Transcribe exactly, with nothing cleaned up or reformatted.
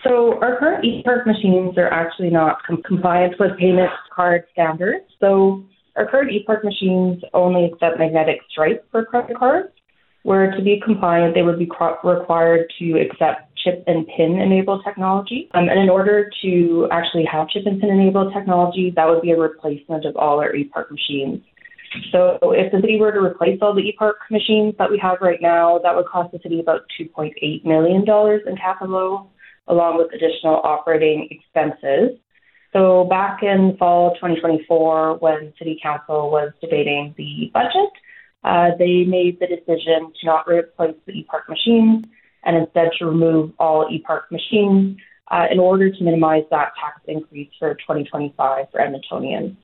So our current ePark machines are actually not com- compliant with payment card standards. So our current ePark machines only accept magnetic stripe for credit cards, where to be compliant, they would be cro- required to accept chip and pin enabled technology. Um, and in order to actually have chip and pin enabled technology, that would be a replacement of all our ePark machines. So if the city were to replace all the ePark machines that we have right now, that would cost the city about two point eight million dollars in capital, along with additional operating expenses. So back in fall twenty twenty-four, when City Council was debating the budget, uh, they made the decision to not replace the ePark machines and instead to remove all ePark machines uh, in order to minimize that tax increase for twenty twenty-five for Edmontonians.